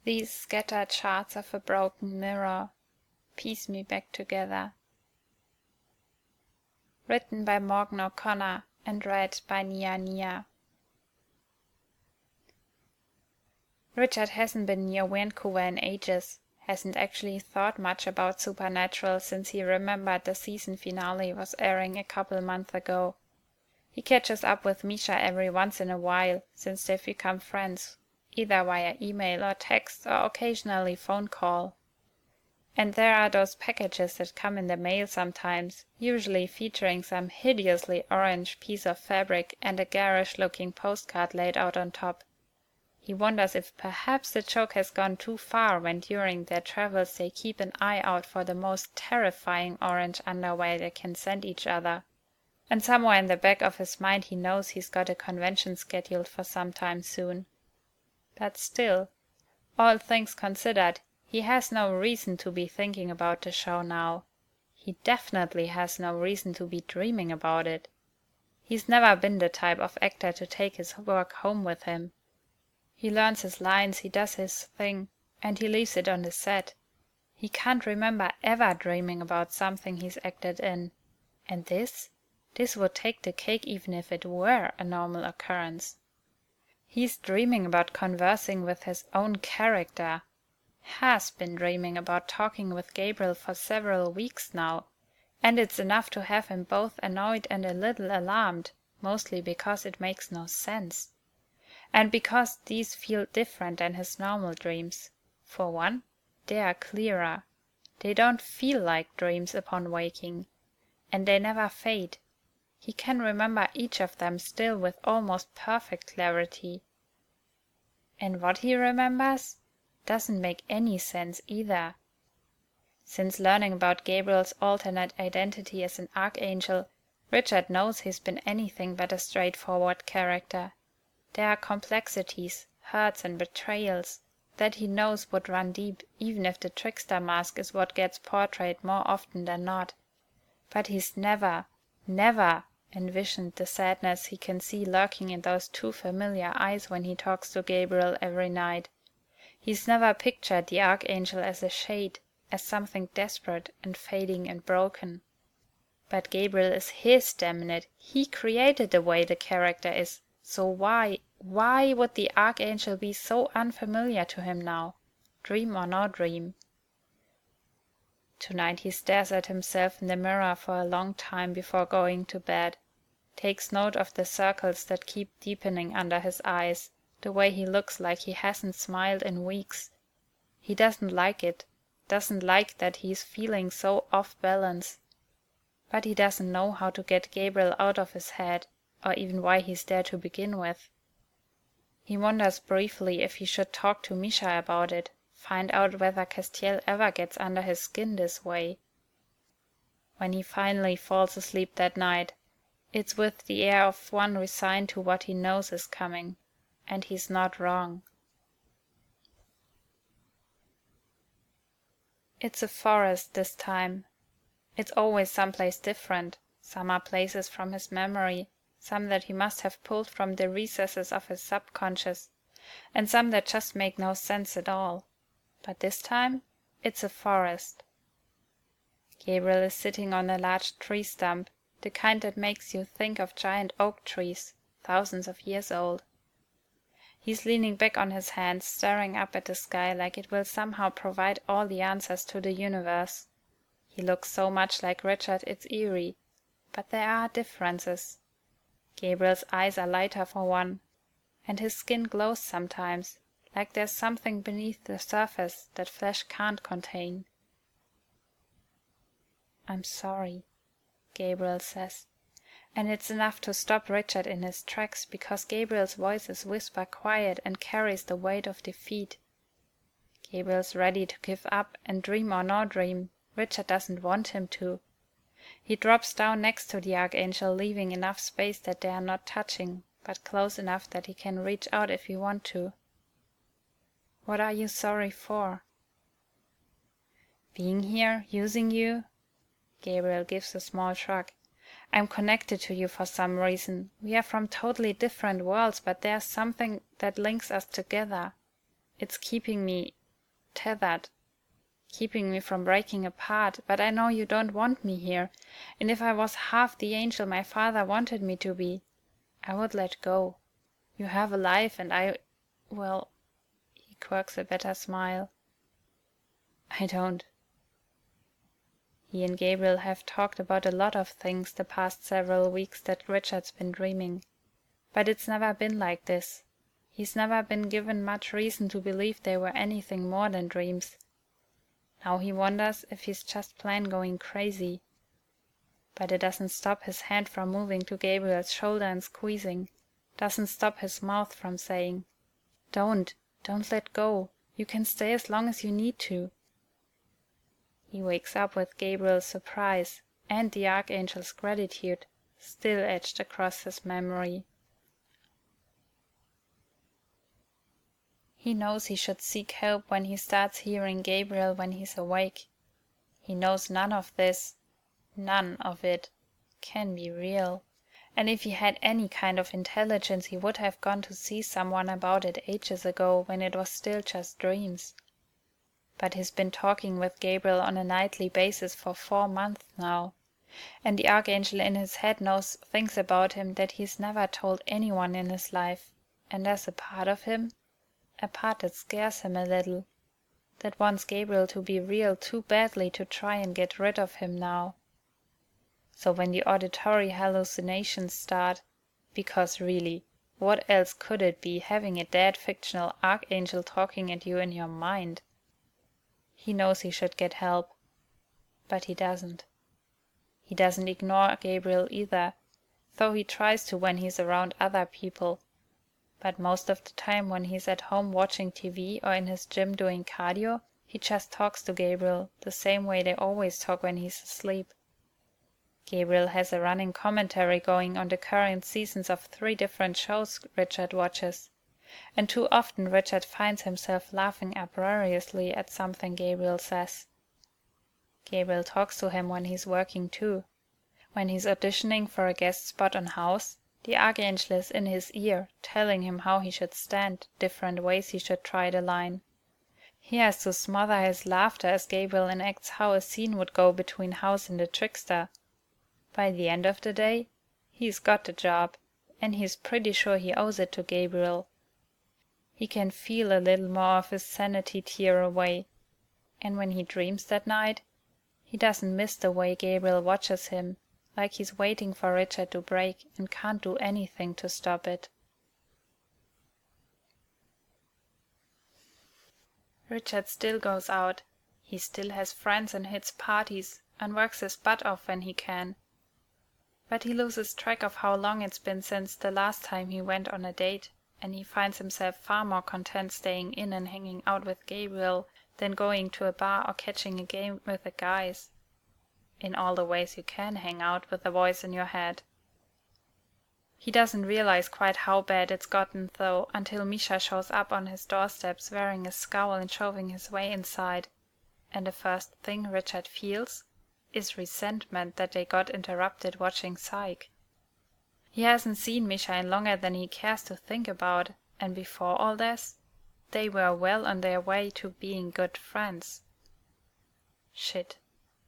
These scattered shards of a broken mirror piece me back together. Written by Morgan O'Connor and read by Nia Nia. Richard hasn't been near Vancouver in ages, hasn't actually thought much about Supernatural since he remembered the season finale was airing a couple months ago. He catches up with Misha every once in a while since they've become friends, either via email or text or occasionally phone call. And there are those packages that come in the mail sometimes, usually featuring some hideously orange piece of fabric and a garish-looking postcard laid out on top. He wonders if perhaps the joke has gone too far when during their travels they keep an eye out for the most terrifying orange underwear they can send each other. And somewhere in the back of his mind he knows he's got a convention scheduled for some time soon. But still, all things considered, he has no reason to be thinking about the show now. He definitely has no reason to be dreaming about it. He's never been the type of actor to take his work home with him. He learns his lines, he does his thing, and he leaves it on the set. He can't remember ever dreaming about something he's acted in. And this would take the cake even if it were a normal occurrence. He's dreaming about conversing with his own character. Has been dreaming about talking with Gabriel for several weeks now, and it's enough to have him both annoyed and a little alarmed, mostly because it makes no sense. And because these feel different than his normal dreams. For one, they are clearer. They don't feel like dreams upon waking. And they never fade. He can remember each of them still with almost perfect clarity. And what he remembers doesn't make any sense either. Since learning about Gabriel's alternate identity as an archangel, Richard knows he's been anything but a straightforward character. There are complexities, hurts and betrayals that he knows would run deep even if the trickster mask is what gets portrayed more often than not. But he's never envisioned the sadness he can see lurking in those two familiar eyes when he talks to Gabriel every night. He's never pictured the archangel as a shade, as something desperate and fading and broken. But Gabriel is his, damn it. He created the way the character is. So why would the archangel be so unfamiliar to him now? Dream or no dream? Tonight he stares at himself in the mirror for a long time before going to bed, takes note of the circles that keep deepening under his eyes, the way he looks like he hasn't smiled in weeks. He doesn't like it, doesn't like that he's feeling so off balance. But he doesn't know how to get Gabriel out of his head, or even why he's there to begin with. He wonders briefly if he should talk to Misha about it, find out whether Castiel ever gets under his skin this way. When he finally falls asleep that night, it's with the air of one resigned to what he knows is coming, and he's not wrong. It's a forest this time. It's always someplace different. Some are places from his memory, some that he must have pulled from the recesses of his subconscious, and some that just make no sense at all. But this time, it's a forest. Gabriel is sitting on a large tree stump, the kind that makes you think of giant oak trees, thousands of years old. He's leaning back on his hands, staring up at the sky like it will somehow provide all the answers to the universe. He looks so much like Richard it's eerie, but there are differences. Gabriel's eyes are lighter for one, and his skin glows sometimes, like there's something beneath the surface that flesh can't contain. "I'm sorry," Gabriel says, and it's enough to stop Richard in his tracks because Gabriel's voice is whisper quiet and carries the weight of defeat. Gabriel's ready to give up, and dream or no dream, Richard doesn't want him to. He drops down next to the archangel, leaving enough space that they are not touching, but close enough that he can reach out if he wants to. "What are you sorry for?" "Being here, using you." Gabriel gives a small shrug. "I'm connected to you for some reason. We are from totally different worlds, but there's something that links us together. It's keeping me tethered, keeping me from breaking apart, but I know you don't want me here, and if I was half the angel my father wanted me to be, I would let go. You have a life and well, he quirks a better smile. I don't. He and Gabriel have talked about a lot of things the past several weeks that Richard's been dreaming, but it's never been like this. He's never been given much reason to believe they were anything more than dreams. Now he wonders if he's just plain going crazy. But it doesn't stop his hand from moving to Gabriel's shoulder and squeezing, doesn't stop his mouth from saying, Don't let go. You can stay as long as you need to. He wakes up with Gabriel's surprise and the Archangel's gratitude still etched across his memory. He knows he should seek help when he starts hearing Gabriel when he's awake. He knows none of it, can be real. And if he had any kind of intelligence, he would have gone to see someone about it ages ago when it was still just dreams. But he's been talking with Gabriel on a nightly basis for 4 months now, and the Archangel in his head knows things about him that he's never told anyone in his life, and there's a part of him, a part that scares him a little, that wants Gabriel to be real too badly to try and get rid of him now. So when the auditory hallucinations start, because really, what else could it be having a dead fictional Archangel talking at you in your mind? He knows he should get help, but he doesn't. He doesn't ignore Gabriel either, though he tries to when he's around other people. But most of the time when he's at home watching TV or in his gym doing cardio, he just talks to Gabriel the same way they always talk when he's asleep. Gabriel has a running commentary going on the current seasons of 3 different shows Richard watches, and too often Richard finds himself laughing uproariously at something Gabriel says. Gabriel talks to him when he's working too. When he's auditioning for a guest spot on House, the Archangel is in his ear, telling him how he should stand, different ways he should try the line. He has to smother his laughter as Gabriel enacts how a scene would go between House and the trickster. By the end of the day, he's got the job, and he's pretty sure he owes it to Gabriel. He can feel a little more of his sanity tear away, and when he dreams that night, he doesn't miss the way Gabriel watches him, like he's waiting for Richard to break and can't do anything to stop it. Richard still goes out. He still has friends and hits parties and works his butt off when he can. But he loses track of how long it's been since the last time he went on a date, and he finds himself far more content staying in and hanging out with Gabriel than going to a bar or catching a game with the guys. In all the ways you can hang out with a voice in your head. He doesn't realize quite how bad it's gotten, though, until Misha shows up on his doorsteps wearing a scowl and shoving his way inside, and the first thing Richard feels is resentment that they got interrupted watching Psych. He hasn't seen Misha in longer than he cares to think about, and before all this, they were well on their way to being good friends. Shit.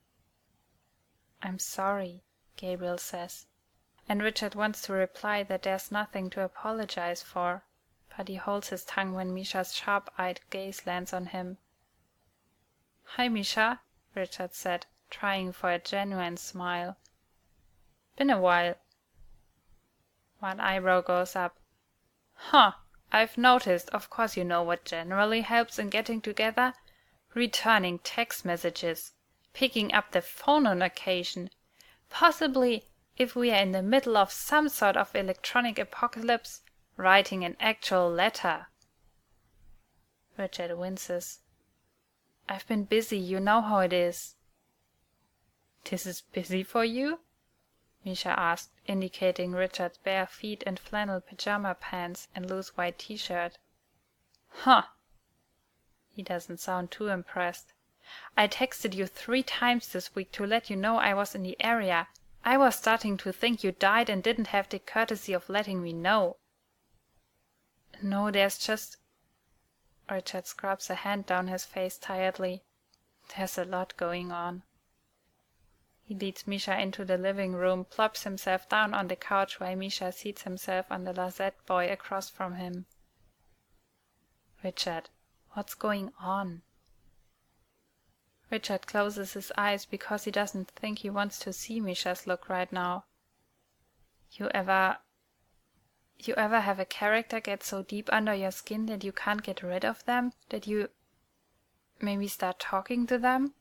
I'm sorry, Gabriel says, and Richard wants to reply that there's nothing to apologize for, but he holds his tongue when Misha's sharp-eyed gaze lands on him. Hi, Misha, Richard said, trying for a genuine smile. Been a while. One eyebrow goes up. Huh, I've noticed. Of course you know what generally helps in getting together? Returning text messages. Picking up the phone on occasion. Possibly, if we are in the middle of some sort of electronic apocalypse, writing an actual letter. Richard winces. I've been busy, you know how it is. This is busy for you? Misha asked, indicating Richard's bare feet and flannel pajama pants and loose white t-shirt. Huh. He doesn't sound too impressed. I texted you 3 times this week to let you know I was in the area. I was starting to think you died and didn't have the courtesy of letting me know. No, there's just... Richard scrubs a hand down his face tiredly. "There's a lot going on." He leads Misha into the living room, plops himself down on the couch while Misha seats himself on the Lazette boy across from him. "Richard, what's going on?" Richard closes his eyes because he doesn't think he wants to see Misha's look right now. You ever have a character get so deep under your skin that you can't get rid of them? That you maybe start talking to them?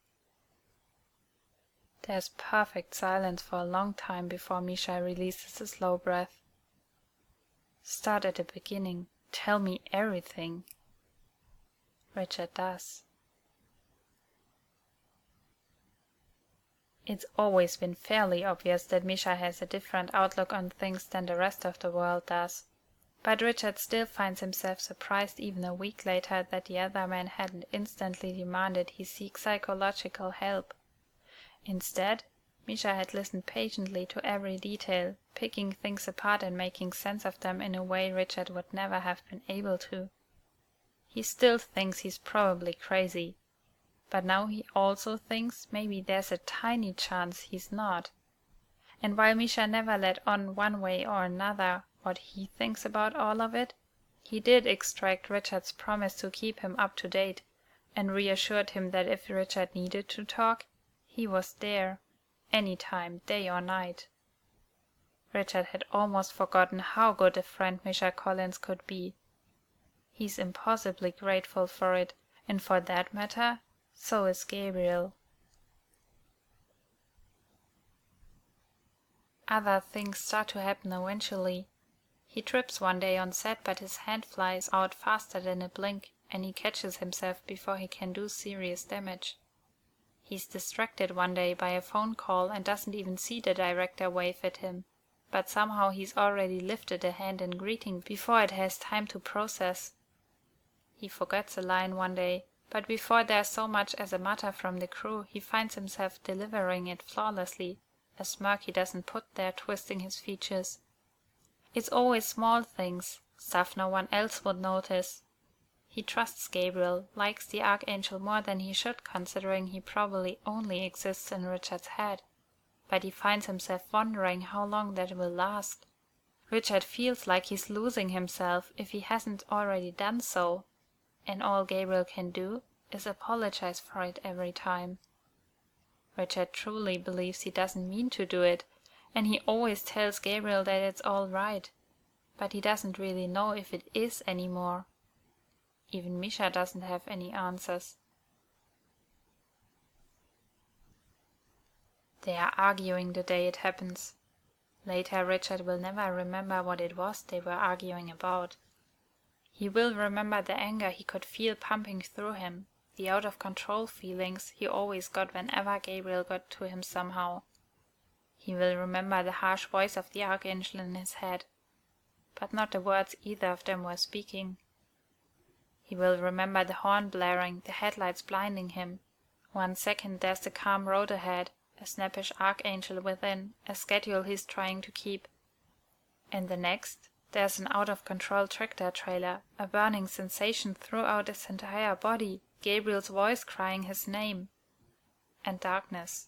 There's perfect silence for a long time before Misha releases a slow breath. "Start at the beginning. Tell me everything." Richard does. It's always been fairly obvious that Misha has a different outlook on things than the rest of the world does. But Richard still finds himself surprised even a week later that the other man hadn't instantly demanded he seek psychological help. Instead, Misha had listened patiently to every detail, picking things apart and making sense of them in a way Richard would never have been able to. He still thinks he's probably crazy, but now he also thinks maybe there's a tiny chance he's not. And while Misha never let on one way or another what he thinks about all of it, he did extract Richard's promise to keep him up to date, and reassured him that if Richard needed to talk, he was there, anytime, day or night. Richard had almost forgotten how good a friend Misha Collins could be. He's impossibly grateful for it, and for that matter, so is Gabriel. Other things start to happen eventually. He trips one day on set, but his hand flies out faster than a blink, and he catches himself before he can do serious damage. He's distracted one day by a phone call and doesn't even see the director wave at him, but somehow he's already lifted a hand in greeting before it has time to process. He forgets a line one day, but before there's so much as a mutter from the crew, he finds himself delivering it flawlessly, a smirk he doesn't put there twisting his features. It's always small things, stuff no one else would notice. He trusts Gabriel, likes the Archangel more than he should considering he probably only exists in Richard's head, but he finds himself wondering how long that will last. Richard feels like he's losing himself if he hasn't already done so, and all Gabriel can do is apologize for it every time. Richard truly believes he doesn't mean to do it, and he always tells Gabriel that it's all right, but he doesn't really know if it is anymore. Even Misha doesn't have any answers. They are arguing the day it happens. Later, Richard will never remember what it was they were arguing about. He will remember the anger he could feel pumping through him, the out-of-control feelings he always got whenever Gabriel got to him somehow. He will remember the harsh voice of the Archangel in his head, but not the words either of them were speaking. He will remember the horn blaring, the headlights blinding him. 1 second there's the calm road ahead, a snappish Archangel within, a schedule he's trying to keep. And the next, there's an out-of-control tractor trailer, a burning sensation throughout his entire body, Gabriel's voice crying his name. And darkness.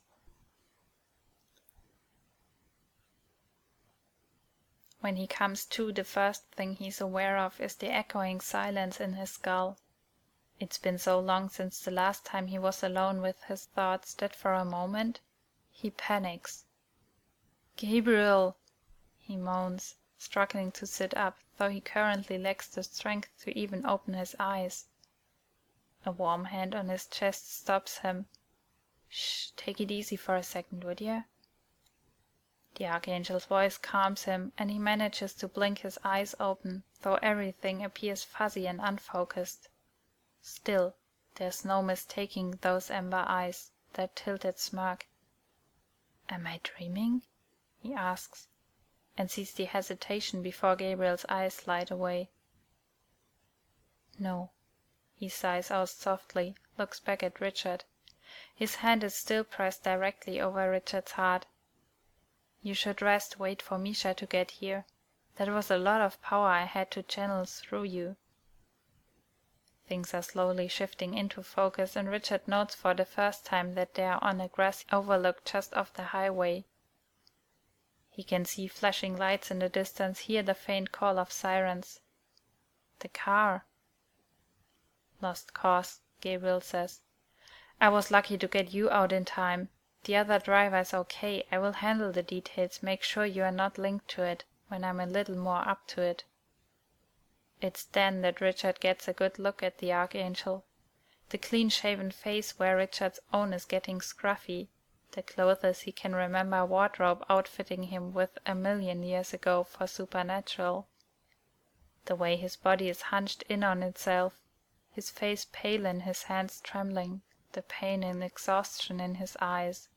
When he comes to, the first thing he's aware of is the echoing silence in his skull. It's been so long since the last time he was alone with his thoughts that for a moment he panics. "Gabriel!" he moans, struggling to sit up, though he currently lacks the strength to even open his eyes. A warm hand on his chest stops him. "Shh, take it easy for a second, would you?" The Archangel's voice calms him, and he manages to blink his eyes open, though everything appears fuzzy and unfocused. Still, there's no mistaking those amber eyes, that tilted smirk. "Am I dreaming?" he asks, and sees the hesitation before Gabriel's eyes slide away. "No," he sighs out softly, looks back at Richard. His hand is still pressed directly over Richard's heart. "You should rest, wait for Misha to get here. That was a lot of power I had to channel through you." Things are slowly shifting into focus, and Richard notes for the first time that they are on a grassy overlook just off the highway. He can see flashing lights in the distance, hear the faint call of sirens. The car. Lost cause, Gabriel says. I was lucky to get you out in time. The other driver is okay. I will handle the details, make sure you are not linked to it, when I'm a little more up to it. It's then that Richard gets a good look at the Archangel. The clean-shaven face where Richard's own is getting scruffy. The clothes he can remember a wardrobe outfitting him with 1,000,000 years ago for Supernatural. The way his body is hunched in on itself, his face pale and his hands trembling, the pain and exhaustion in his eyes.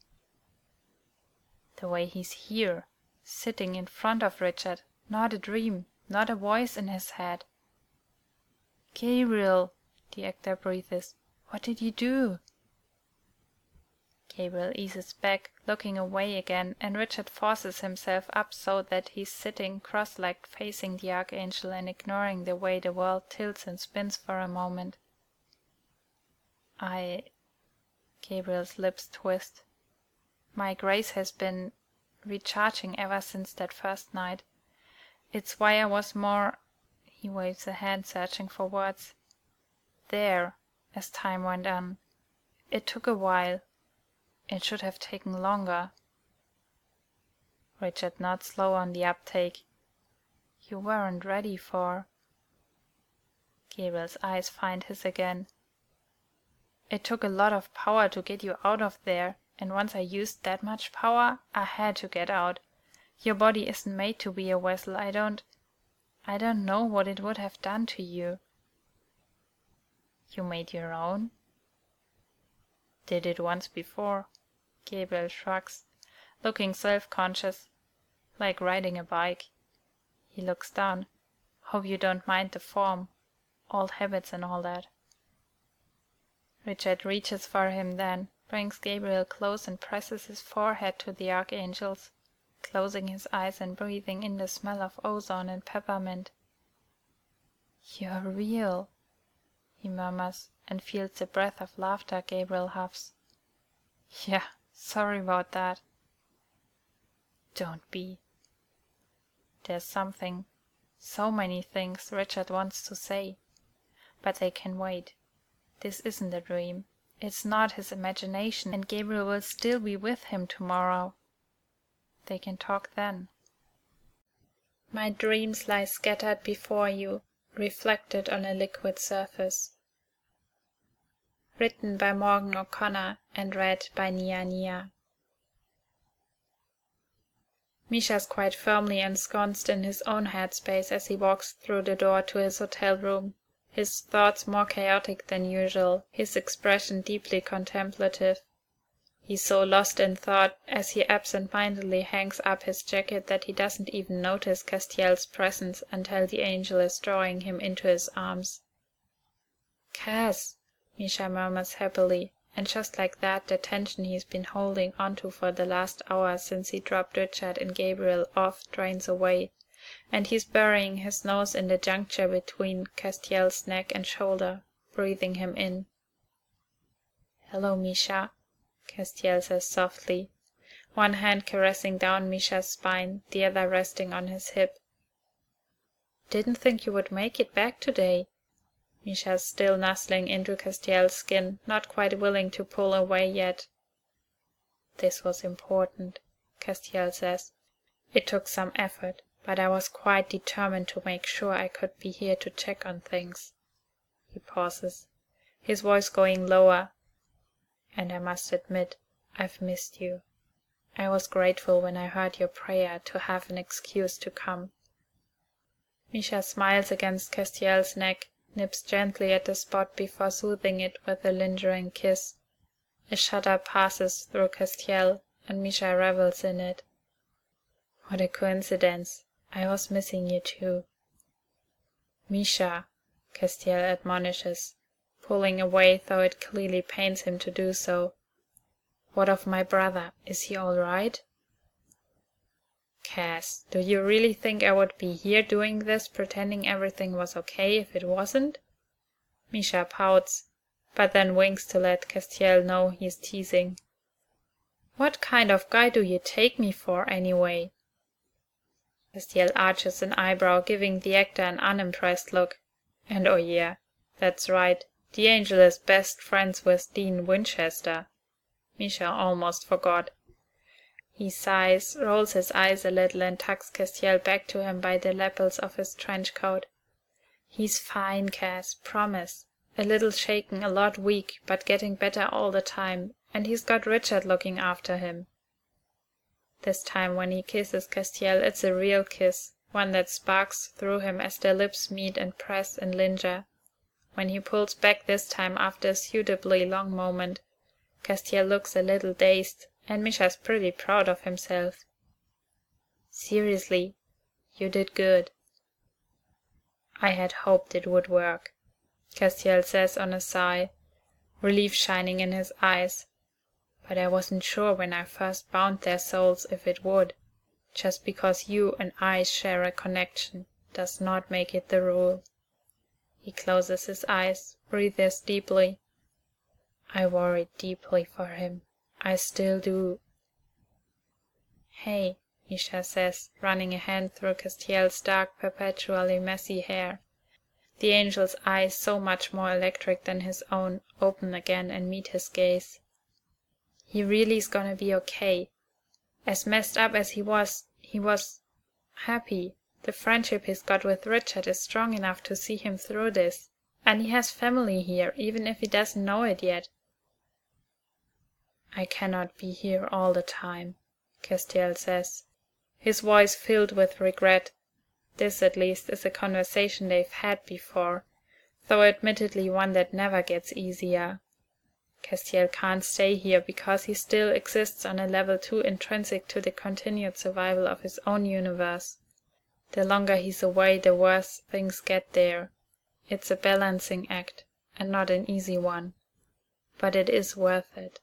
The way he's here, sitting in front of Richard, not a dream, not a voice in his head. "Gabriel," the actor breathes, "what did you do?" Gabriel eases back, looking away again, and Richard forces himself up so that he's sitting cross-legged facing the Archangel and ignoring the way the world tilts and spins for a moment. Gabriel's lips twist. "My grace has been recharging ever since that first night. It's why I was more—" he waves a hand searching for words. "There, as time went on. It took a while. It should have taken longer." Richard nods slow on the uptake. "You weren't ready for—" Gabriel's eyes find his again. "It took a lot of power to get you out of there, and once I used that much power, I had to get out. Your body isn't made to be a vessel. I don't know what it would have done to you." "You made your own?" "Did it once before." Gabriel shrugs, looking self-conscious, like riding a bike. He looks down. "Hope you don't mind the form. Old habits and all that." Richard reaches for him then, brings Gabriel close and presses his forehead to the Archangel's, closing his eyes and breathing in the smell of ozone and peppermint. "You're real," he murmurs, and feels the breath of laughter Gabriel huffs. "Yeah, sorry about that." "Don't be." There's something, so many things Richard wants to say, but they can wait. This isn't a dream. It's not his imagination, and Gabriel will still be with him tomorrow. They can talk then. My dreams lie scattered before you, reflected on a liquid surface. Written by Morgan O'Connor and read by Nia Nia. Misha's quite firmly ensconced in his own headspace as he walks through the door to his hotel room, his thoughts more chaotic than usual, his expression deeply contemplative. He's so lost in thought as he absent-mindedly hangs up his jacket that he doesn't even notice Castiel's presence until the angel is drawing him into his arms. "Cass," Misha murmurs happily, and just like that the tension he's been holding onto for the last hour since he dropped Richard and Gabriel off drains away, and he's burying his nose in the juncture between Castiel's neck and shoulder, breathing him in. "Hello, Misha," Castiel says softly, one hand caressing down Misha's spine, the other resting on his hip. "Didn't think you would make it back today." Misha's still nuzzling into Castiel's skin, not quite willing to pull away yet. "This was important," Castiel says. "It took some effort, but I was quite determined to make sure I could be here to check on things." He pauses, his voice going lower. "And I must admit, I've missed you. I was grateful when I heard your prayer to have an excuse to come." Misha smiles against Castiel's neck, nips gently at the spot before soothing it with a lingering kiss. A shudder passes through Castiel, and Misha revels in it. "What a coincidence. I was missing you too." "Misha," Castiel admonishes, pulling away though it clearly pains him to do so. "What of my brother? Is he all right?" "Cass, do you really think I would be here doing this, pretending everything was okay if it wasn't?" Misha pouts, but then winks to let Castiel know he's teasing. "What kind of guy do you take me for, anyway?" Castiel arches an eyebrow, giving the actor an unimpressed look. And oh yeah, that's right, the angel is best friends with Dean Winchester. Misha almost forgot. He sighs, rolls his eyes a little, and tucks Castiel back to him by the lapels of his trench coat. "He's fine, Cass, promise. A little shaken, a lot weak, but getting better all the time, and he's got Richard looking after him." This time when he kisses Castiel, it's a real kiss, one that sparks through him as their lips meet and press and linger. When he pulls back this time after a suitably long moment, Castiel looks a little dazed, and Misha's pretty proud of himself. "Seriously, you did good." "I had hoped it would work," Castiel says on a sigh, relief shining in his eyes. "But I wasn't sure when I first bound their souls if it would. Just because you and I share a connection does not make it the rule." He closes his eyes, breathes deeply. "I worried deeply for him. I still do." "Hey," Misha says, running a hand through Castiel's dark, perpetually messy hair. The angel's eyes, so much more electric than his own, open again and meet his gaze. "He really's gonna be okay. As messed up as he was happy. The friendship he's got with Richard is strong enough to see him through this. And he has family here, even if he doesn't know it yet." "I cannot be here all the time," Castiel says, his voice filled with regret. This, at least, is a conversation they've had before, though admittedly one that never gets easier. Castiel can't stay here because he still exists on a level too intrinsic to the continued survival of his own universe. The longer he's away, the worse things get there. It's a balancing act, and not an easy one. But it is worth it.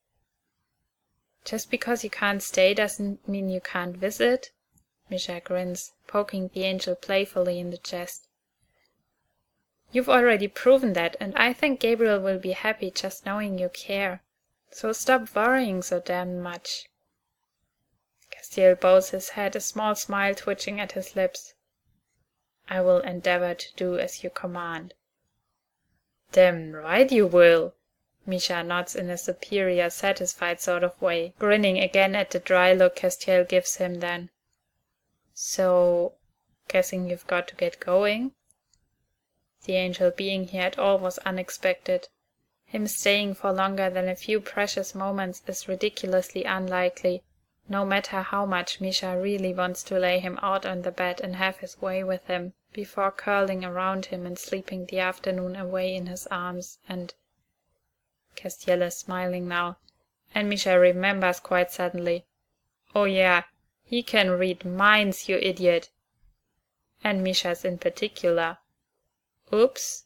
"Just because you can't stay doesn't mean you can't visit?" Misha grins, poking the angel playfully in the chest. "You've already proven that, and I think Gabriel will be happy just knowing you care. So stop worrying so damn much." Castiel bows his head, a small smile twitching at his lips. "I will endeavor to do as you command." "Damn right you will." Misha nods in a superior, satisfied sort of way, grinning again at the dry look Castiel gives him then. "So, guessing you've got to get going?" The angel being here at all was unexpected. Him staying for longer than a few precious moments is ridiculously unlikely, no matter how much Misha really wants to lay him out on the bed and have his way with him, before curling around him and sleeping the afternoon away in his arms, and... Castiel is smiling now, and Misha remembers quite suddenly. Oh yeah, he can read minds, you idiot! And Misha's in particular. Oops.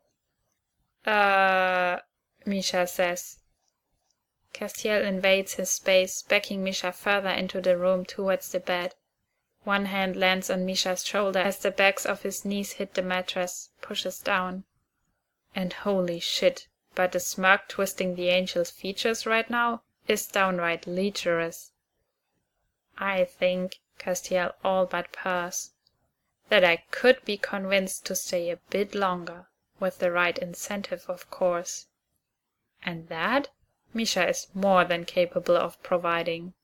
Misha says. Castiel invades his space, backing Misha further into the room towards the bed. One hand lands on Misha's shoulder as the backs of his knees hit the mattress, pushes down. And holy shit, but the smirk twisting the angel's features right now is downright lecherous. I think, Castiel all but purrs, that I could be convinced to stay a bit longer, with the right incentive, of course. And that Misha is more than capable of providing.